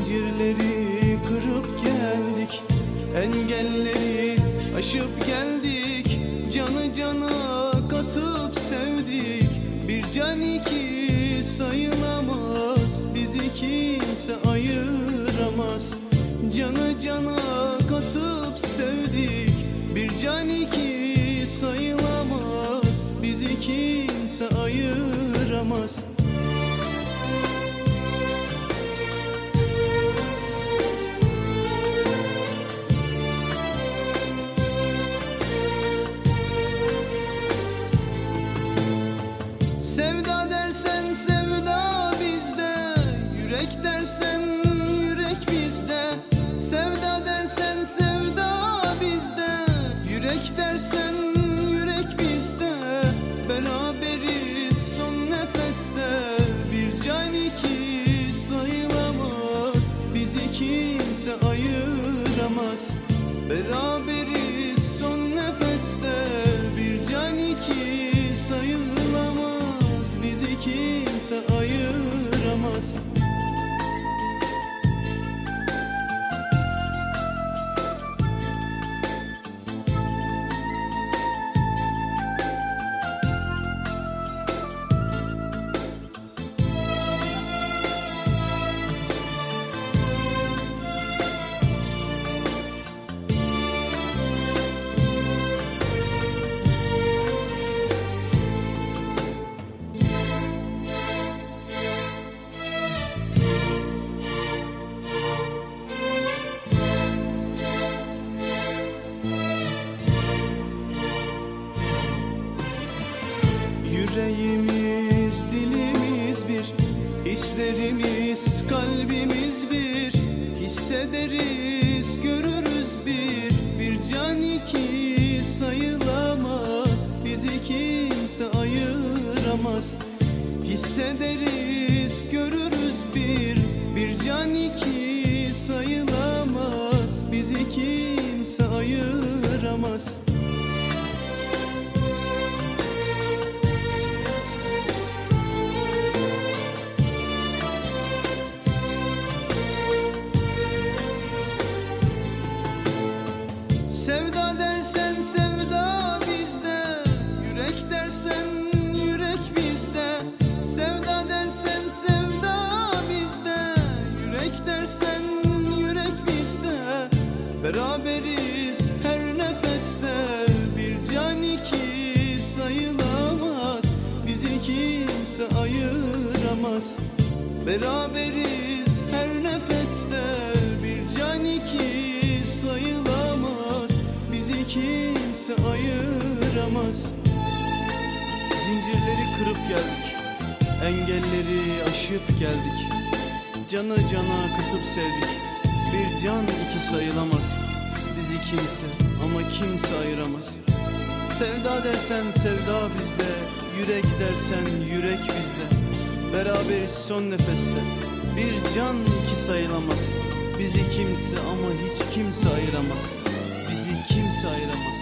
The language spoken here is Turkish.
Zincirleri kırıp geldik, engelleri aşıp geldik. Canı cana katıp sevdik, bir can iki sayılamaz. Bizi kimse ayıramaz. Canı cana katıp sevdik, bir can iki sayılamaz. Bizi kimse ayıramaz. Sevda dersen sevda bizde, yürek dersen yürek bizde. Sevda dersen sevda bizde, yürek dersen yürek bizde. Beraberiz son nefeste, bir can iki sayılamaz. Bizi kimse ayıramaz. Beraberiz son nefeste, bir can iki sayılamaz. Bizi kimse ayıramaz. Yüreğimiz, dilimiz bir, hislerimiz, kalbimiz bir. Hissederiz, görürüz bir can iki sayılamaz. Bizi kimse ayıramaz. Hissederiz, görürüz bir can iki sayılamaz. Bizi kimse ayıramaz. Sevda dersen sevda bizde, yürek dersen yürek bizde. Sevda dersen sevda bizde, yürek dersen yürek bizde. Beraberiz her nefeste, bir can iki sayılamaz. Bizi kimse ayıramaz. Beraberiz her nefeste, bir can iki sayılamaz. Bizi kimse ayıramaz. Zincirleri kırıp geldik, engelleri aşıp geldik. Canı cana katıp sevdik, bir can iki sayılamaz. Bizi kimse ama kimse ayıramaz. Sevda dersen sevda bizde, yürek dersen yürek bizde. Beraberiz son nefeste, bir can iki sayılamaz. Bizi kimse ama hiç kimse ayıramaz. Bizi kimse ayıramaz.